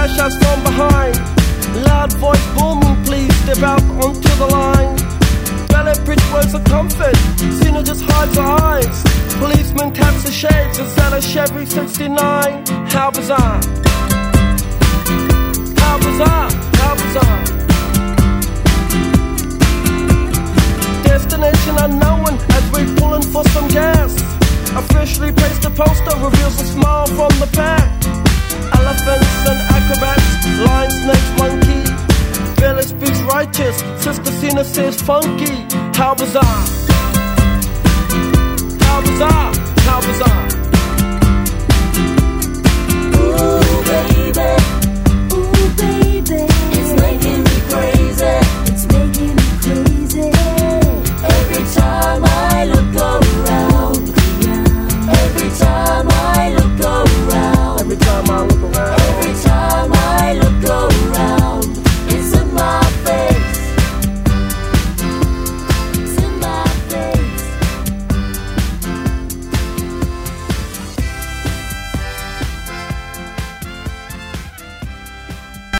gunshots from behind. Loud voice booming, please step out onto the line. Ballet bridge words of comfort, Cena just hides her eyes. Policeman taps the shades, is that a Chevy 69? How bizarre. How bizarre, how bizarre. Destination unknown as we're pulling for some gas. Officially placed a poster, reveals a smile from the pack. Elephants and acrobats, lion, snakes, monkey. Billy speaks righteous, Sister Cena says funky. How bizarre. How bizarre, how bizarre.